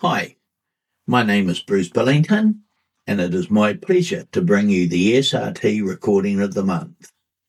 Hi, my name is Bruce Billington, and it is my pleasure to bring you the SRT recording of the month.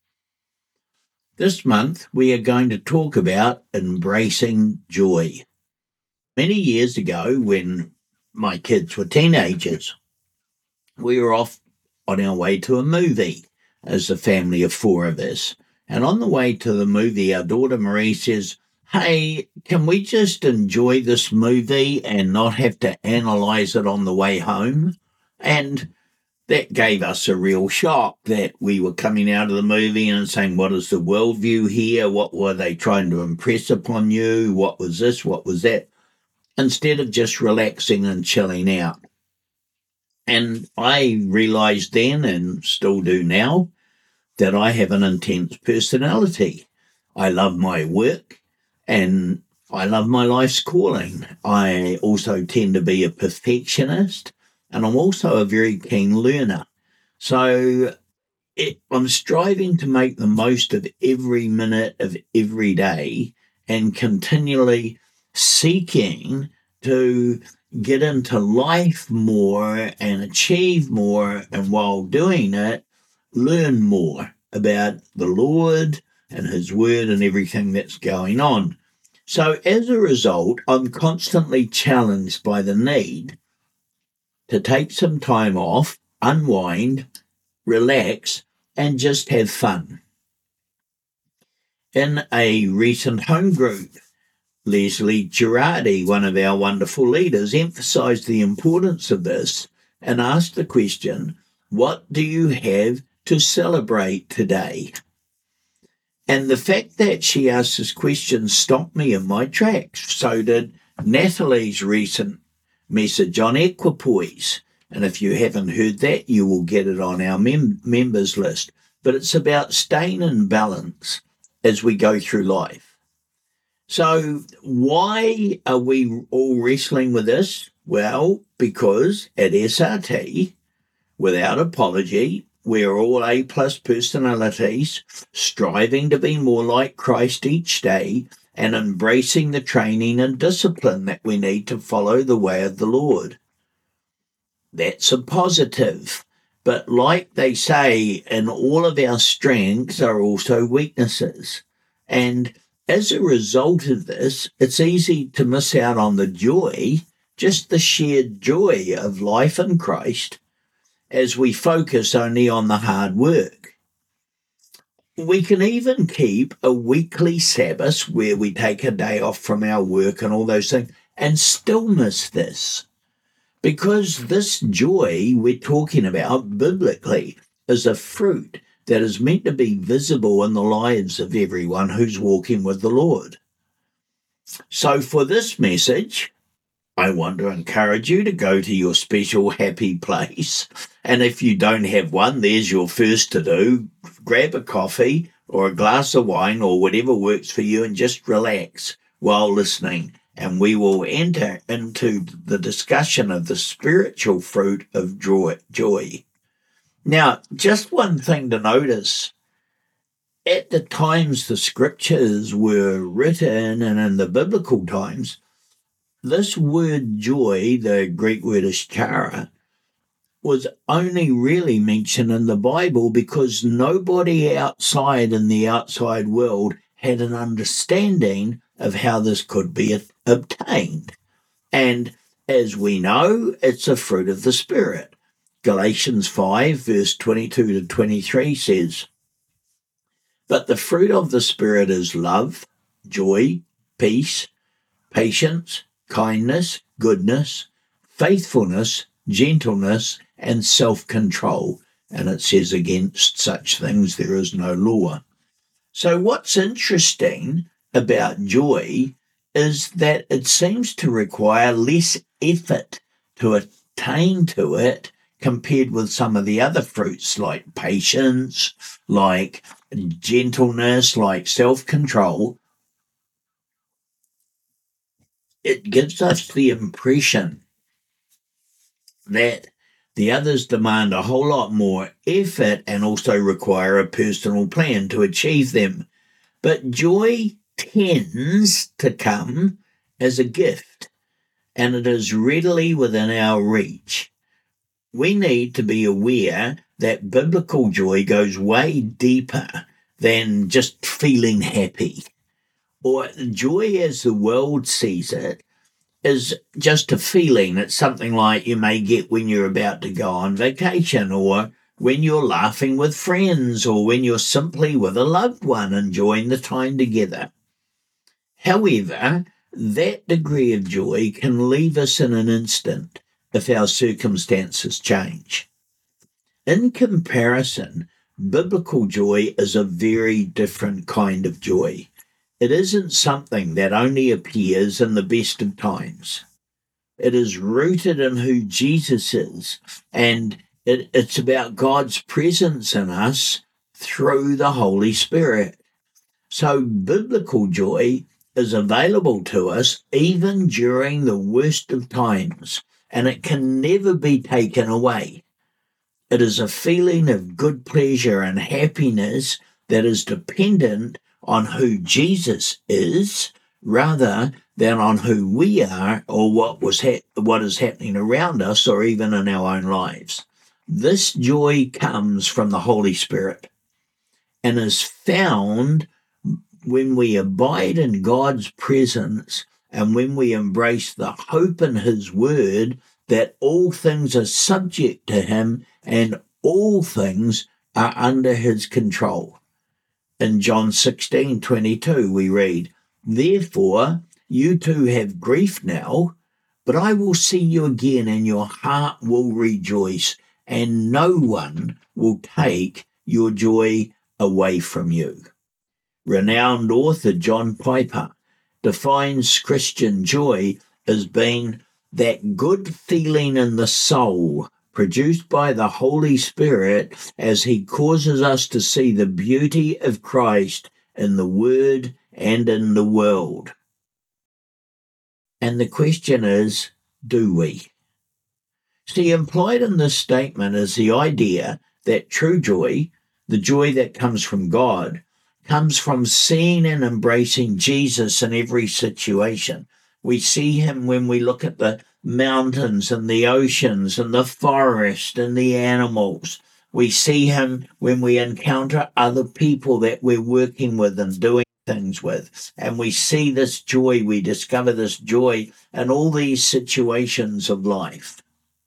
This month, we are going to talk about embracing joy. Many years ago, when my kids were teenagers, we were off on our way to a movie as a family of four of us. And on the way to the movie, our daughter Marie says, "Hey, can we just enjoy this movie and not have to analyze it on the way home?" And that gave us a real shock that we were coming out of the movie and saying, what is the worldview here? What were they trying to impress upon you? What was this? What was that? Instead of just relaxing and chilling out. And I realized then, and still do now, that I have an intense personality. I love my work and I love my life's calling. I also tend to be a perfectionist, and I'm also a very keen learner. So I'm striving to make the most of every minute of every day and continually seeking to get into life more and achieve more, and while doing it, learn more about the Lord and His Word and everything that's going on. So as a result, I'm constantly challenged by the need to take some time off, unwind, relax, and just have fun. In a recent home group, Leslie Girardi, one of our wonderful leaders, emphasized the importance of this and asked the question, what do you have to celebrate today? And the fact that she asked this question stopped me in my tracks. So did Natalie's recent message on equipoise. And if you haven't heard that, you will get it on our members list. But it's about staying in balance as we go through life. So why are we all wrestling with this? Well, because at SRT, without apology, we're all A-plus personalities, striving to be more like Christ each day and embracing the training and discipline that we need to follow the way of the Lord. That's a positive. But like they say, in all of our strengths are also weaknesses. And as a result of this, it's easy to miss out on the joy, just the sheer joy of life in Christ, as we focus only on the hard work. We can even keep a weekly Sabbath where we take a day off from our work and all those things and still miss this. Because this joy we're talking about biblically is a fruit that is meant to be visible in the lives of everyone who's walking with the Lord. So for this message, I want to encourage you to go to your special happy place. And if you don't have one, there's your first to do. Grab a coffee or a glass of wine or whatever works for you and just relax while listening. And we will enter into the discussion of the spiritual fruit of joy. Now, just one thing to notice. At the times the scriptures were written and in the biblical times, this word joy, the Greek word is chara, was only really mentioned in the Bible because nobody outside in the outside world had an understanding of how this could be obtained. And as we know, it's a fruit of the Spirit. Galatians 5, verse 22 to 23 says, "But the fruit of the Spirit is love, joy, peace, patience, kindness, goodness, faithfulness, gentleness, and self-control." And it says, against such things there is no law. So what's interesting about joy is that it seems to require less effort to attain to it compared with some of the other fruits like patience, like gentleness, like self-control. It gives us the impression that the others demand a whole lot more effort and also require a personal plan to achieve them. But joy tends to come as a gift. and it is readily within our reach. We need to be aware that biblical joy goes way deeper than just feeling happy. Or joy as the world sees it is just a feeling. It's something like you may get when you're about to go on vacation, or when you're laughing with friends, or when you're simply with a loved one enjoying the time together. However, that degree of joy can leave us in an instant if our circumstances change. In comparison, biblical joy is a very different kind of joy. It isn't something that only appears in the best of times. It is rooted in who Jesus is, and it's about God's presence in us through the Holy Spirit. So biblical joy is available to us even during the worst of times, and it can never be taken away. It is a feeling of good pleasure and happiness that is dependent on who Jesus is rather than on who we are or what is happening around us or even in our own lives. This joy comes from the Holy Spirit and is found when we abide in God's presence and when we embrace the hope in His Word that all things are subject to Him and all things are under His control. In John 16:22 we read, "Therefore you too have grief now, but I will see you again and your heart will rejoice, and no one will take your joy away from you." Renowned author John Piper defines Christian joy as being that good feeling in the soul produced by the Holy Spirit as He causes us to see the beauty of Christ in the Word and in the world. And the question is, do we? See, implied in this statement is the idea that true joy, the joy that comes from God, comes from seeing and embracing Jesus in every situation. We see Him when we look at the mountains and the oceans and the forest and the animals. We see Him when we encounter other people that we're working with and doing things with. And we see this joy, we discover this joy in all these situations of life.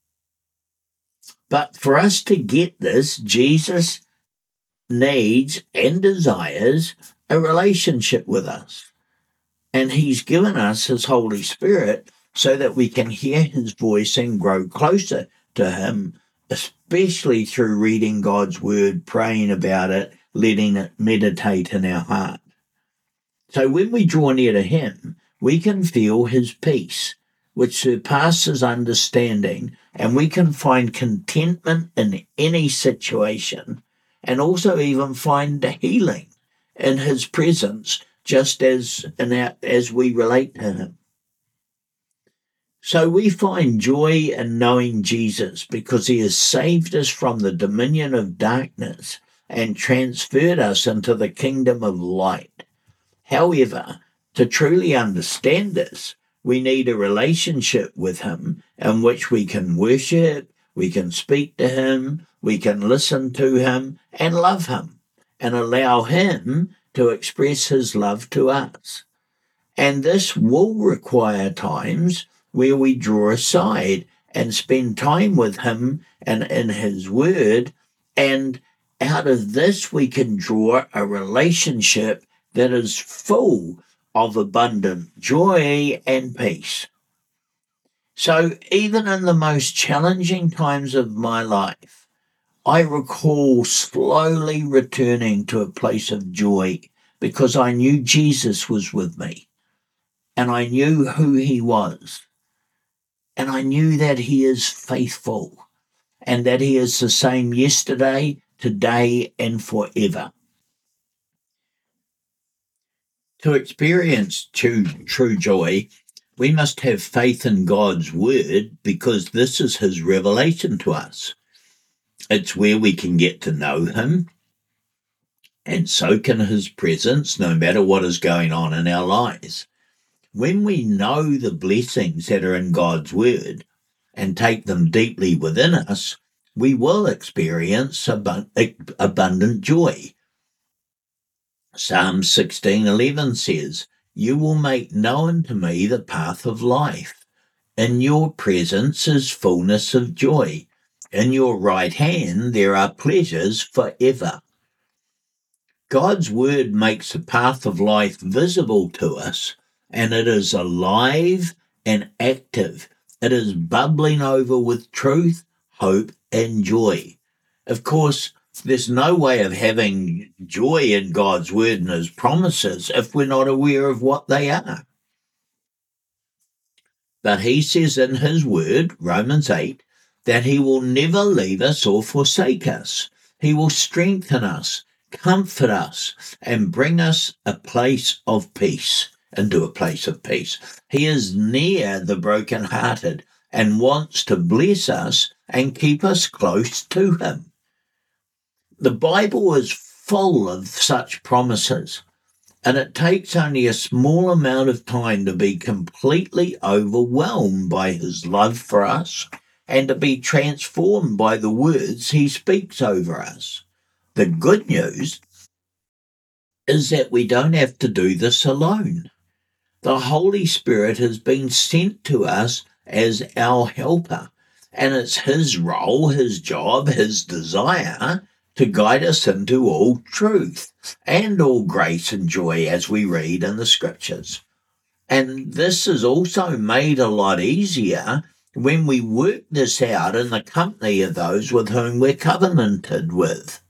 But for us to get this, Jesus needs and desires a relationship with us. And He's given us His Holy Spirit so that we can hear His voice and grow closer to Him, especially through reading God's Word, praying about it, letting it meditate in our heart. So when we draw near to Him, we can feel His peace, which surpasses understanding, and we can find contentment in any situation, and also even find the healing in His presence, just as we relate to Him. So we find joy in knowing Jesus because He has saved us from the dominion of darkness and transferred us into the kingdom of light. However, to truly understand this, we need a relationship with Him in which we can worship, we can speak to Him, we can listen to Him and love Him and allow Him to express His love to us. And this will require times where we draw aside and spend time with Him and in His Word, and out of this we can draw a relationship that is full of abundant joy and peace. So even in the most challenging times of my life, I recall slowly returning to a place of joy because I knew Jesus was with me and I knew who He was and I knew that He is faithful and that He is the same yesterday, today, and forever. To experience true joy, we must have faith in God's Word because this is His revelation to us. It's where we can get to know Him and soak in His presence no matter what is going on in our lives. When we know the blessings that are in God's word and take them deeply within us, we will experience abundant joy. Psalm 16:11 says, "You will make known to me the path of life. In your presence is fullness of joy. In your right hand there are pleasures forever." God's word makes the path of life visible to us, and it is alive and active. It is bubbling over with truth, hope, and joy. Of course, there's no way of having joy in God's word and his promises if we're not aware of what they are. But he says in his word, Romans 8, that he will never leave us or forsake us. He will strengthen us, comfort us, and bring us into a place of peace. He is near the brokenhearted and wants to bless us and keep us close to him. The Bible is full of such promises, and it takes only a small amount of time to be completely overwhelmed by his love for us and to be transformed by the words he speaks over us. The good news is that we don't have to do this alone. The Holy Spirit has been sent to us as our helper, and it's his role, his job, his desire to guide us into all truth and all grace and joy, as we read in the scriptures. And this is also made a lot easier when we work this out in the company of those with whom we're covenanted with.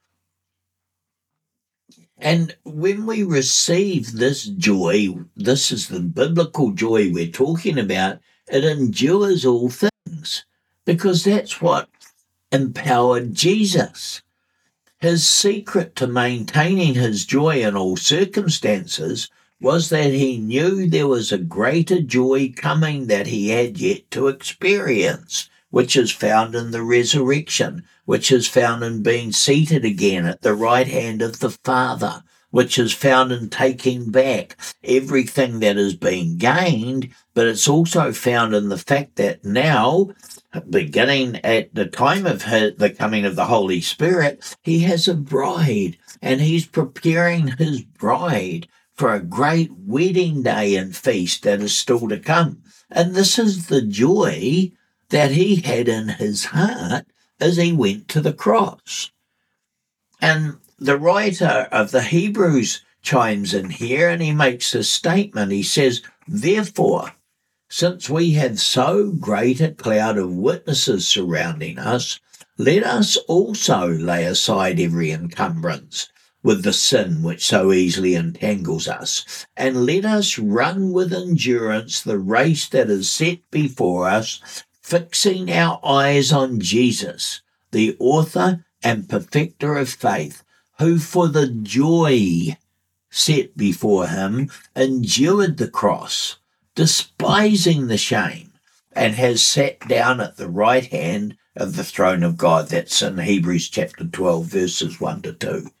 And when we receive this joy, this is the biblical joy we're talking about, it endures all things, because that's what empowered Jesus. His secret to maintaining his joy in all circumstances was that he knew there was a greater joy coming that he had yet to experience, which is found in the resurrection, which is found in being seated again at the right hand of the Father, which is found in taking back everything that has been gained, but it's also found in the fact that now, beginning at the time of the coming of the Holy Spirit, he has a bride, and he's preparing his bride for a great wedding day and feast that is still to come. And this is the joy that he had in his heart as he went to the cross. And the writer of the Hebrews chimes in here, and he makes a statement. He says, "Therefore, since we have so great a cloud of witnesses surrounding us, let us also lay aside every encumbrance with the sin which so easily entangles us, and let us run with endurance the race that is set before us, fixing our eyes on Jesus, the author and perfecter of faith, who for the joy set before him endured the cross, despising the shame, and has sat down at the right hand of the throne of God." That's in Hebrews chapter 12, verses 1 to 2.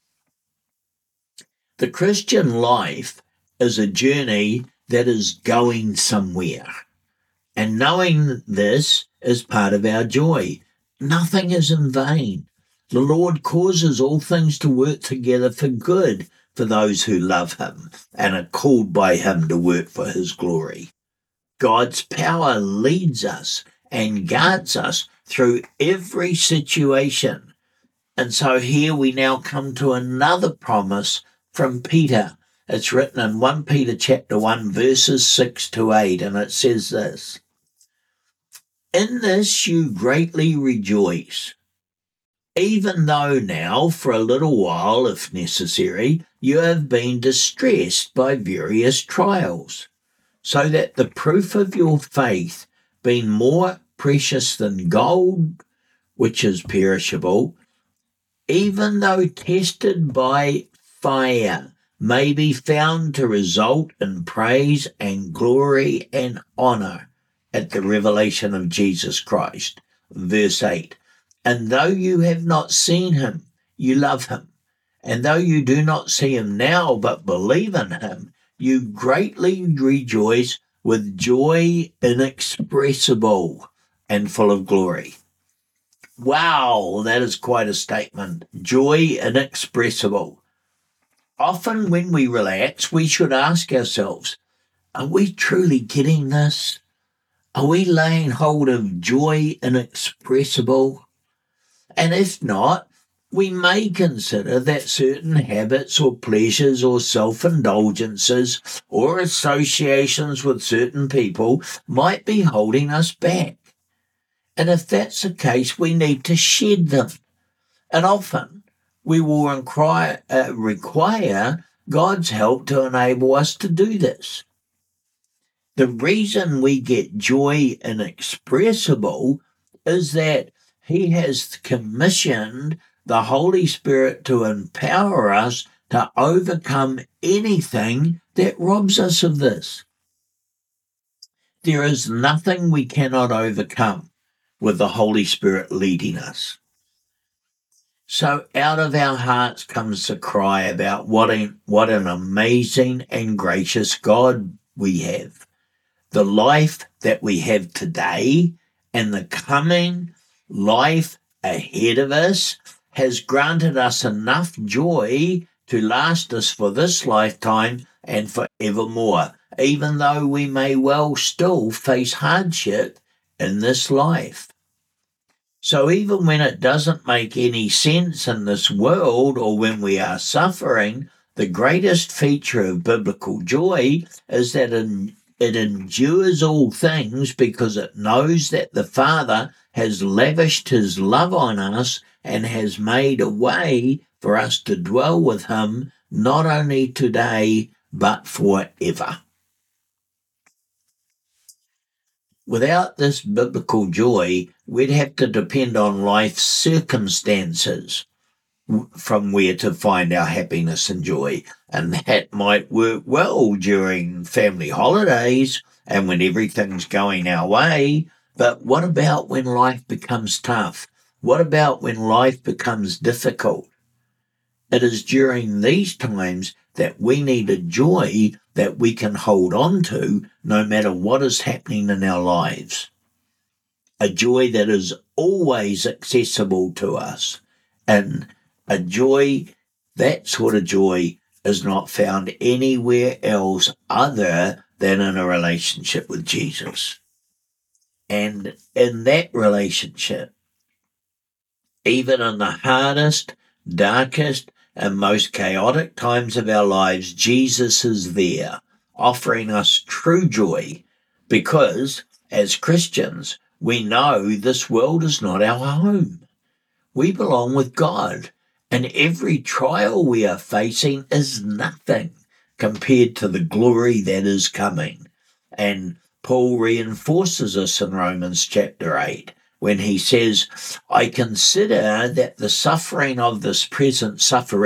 The Christian life is a journey that is going somewhere. And knowing this is part of our joy. Nothing is in vain. The Lord causes all things to work together for good for those who love him and are called by him to work for his glory. God's power leads us and guards us through every situation. And so here we now come to another promise from Peter. It's written in 1 Peter chapter 1, verses 6 to 8, and it says this: "In this you greatly rejoice, even though now for a little while, if necessary, you have been distressed by various trials, so that the proof of your faith, being more precious than gold, which is perishable, even though tested by fire, may be found to result in praise and glory and honor at the revelation of Jesus Christ." Verse 8, "And though you have not seen him, you love him. And though you do not see him now, but believe in him, you greatly rejoice with joy inexpressible and full of glory. Wow, that is quite a statement. Joy inexpressible. Often when we relax, we should ask ourselves, are we truly getting this? Are we laying hold of joy inexpressible? And if not, we may consider that certain habits or pleasures or self-indulgences or associations with certain people might be holding us back. And if that's the case, we need to shed them. And often we will require God's help to enable us to do this. The reason we get joy inexpressible is that He has commissioned the Holy Spirit to empower us to overcome anything that robs us of this. There is nothing we cannot overcome with the Holy Spirit leading us. So out of our hearts comes the cry about what an amazing and gracious God we have. The life that we have today and the coming life ahead of us has granted us enough joy to last us for this lifetime and forevermore, even though we may well still face hardship in this life. So even when it doesn't make any sense in this world or when we are suffering, the greatest feature of biblical joy is that it endures all things because it knows that the Father has lavished His love on us and has made a way for us to dwell with Him not only today but forever. Without this biblical joy, we'd have to depend on life's circumstances from where to find our happiness and joy. And that might work well during family holidays and when everything's going our way. But what about when life becomes tough? What about when life becomes difficult? It is during these times that we need a joy that we can hold on to no matter what is happening in our lives. A joy that is always accessible to us. And a joy, that sort of joy, is not found anywhere else other than in a relationship with Jesus. And in that relationship, even in the hardest, darkest, and most chaotic times of our lives, Jesus is there, offering us true joy, because as Christians, we know this world is not our home. We belong with God, and every trial we are facing is nothing compared to the glory that is coming. And Paul reinforces this in Romans chapter 8. When he says, I consider that the sufferings of this present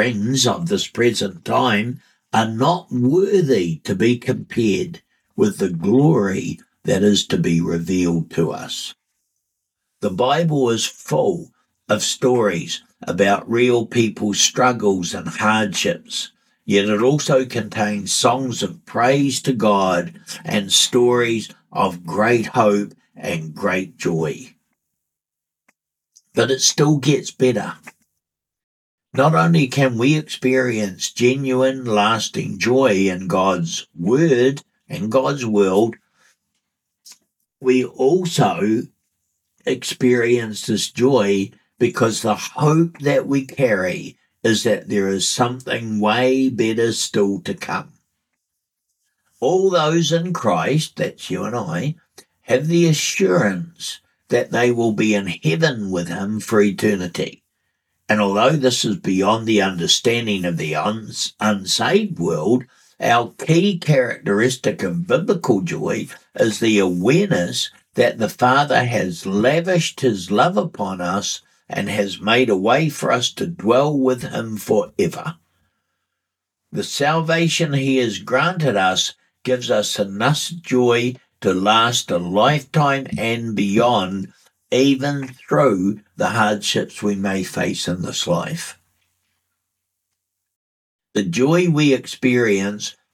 time are not worthy to be compared with the glory that is to be revealed to us. The Bible is full of stories about real people's struggles and hardships, yet it also contains songs of praise to God and stories of great hope and great joy. But it still gets better. Not only can we experience genuine, lasting joy in God's Word and God's world, we also experience this joy because the hope that we carry is that there is something way better still to come. All those in Christ, that's you and I, have the assurance that they will be in heaven with Him for eternity. And although this is beyond the understanding of the unsaved world, our key characteristic of biblical joy is the awareness that the Father has lavished His love upon us and has made a way for us to dwell with Him forever. The salvation He has granted us gives us enough joy to last a lifetime and beyond, even through the hardships we may face in this life. The joy we experience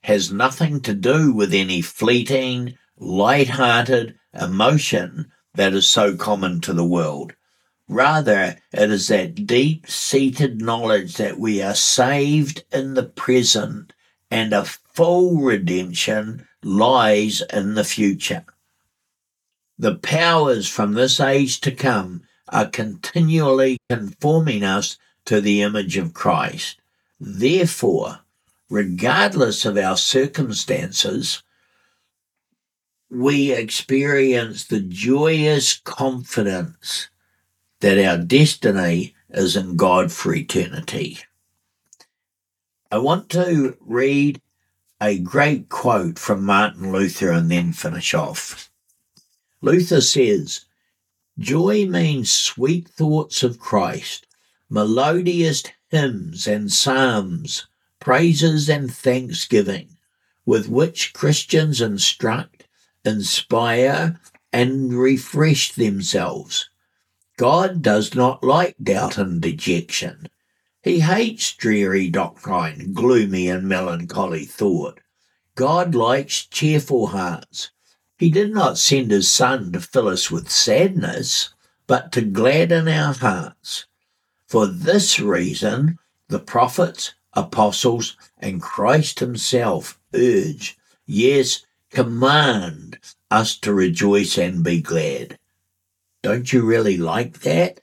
has nothing to do with any fleeting, light-hearted emotion that is so common to the world. Rather, it is that deep-seated knowledge that we are saved in the present and a full redemption lies in the future. The powers from this age to come are continually conforming us to the image of Christ. Therefore, regardless of our circumstances, we experience the joyous confidence that our destiny is in God for eternity. I want to read a great quote from Martin Luther and then finish off. Luther says, "Joy means sweet thoughts of Christ, melodious hymns and psalms, praises and thanksgiving, with which Christians instruct, inspire, and refresh themselves. God does not like doubt and dejection. He hates dreary doctrine, gloomy and melancholy thought. God likes cheerful hearts. He did not send his Son to fill us with sadness, but to gladden our hearts. For this reason, the prophets, apostles, and Christ himself urge, yes, command us to rejoice and be glad." Don't you really like that?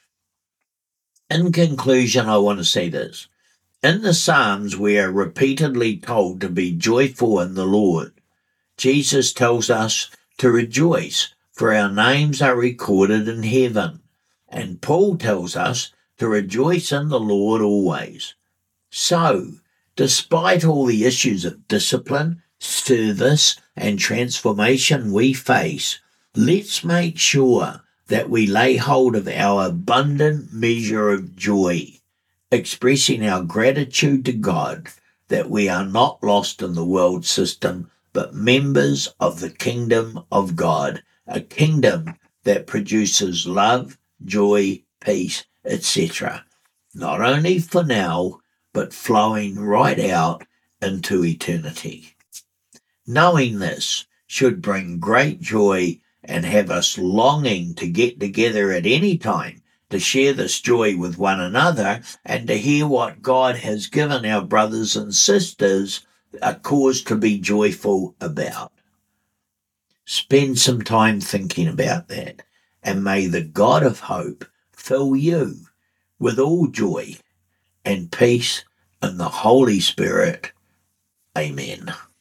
In conclusion, I want to say this. In the Psalms, we are repeatedly told to be joyful in the Lord. Jesus tells us to rejoice, for our names are recorded in heaven. And Paul tells us to rejoice in the Lord always. So, despite all the issues of discipline, service, and transformation we face, let's make sure that we lay hold of our abundant measure of joy, expressing our gratitude to God that we are not lost in the world system, but members of the kingdom of God, a kingdom that produces love, joy, peace, etc., not only for now, but flowing right out into eternity. Knowing this should bring great joy and have us longing to get together at any time to share this joy with one another and to hear what God has given our brothers and sisters a cause to be joyful about. Spend some time thinking about that, and may the God of hope fill you with all joy and peace in the Holy Spirit. Amen.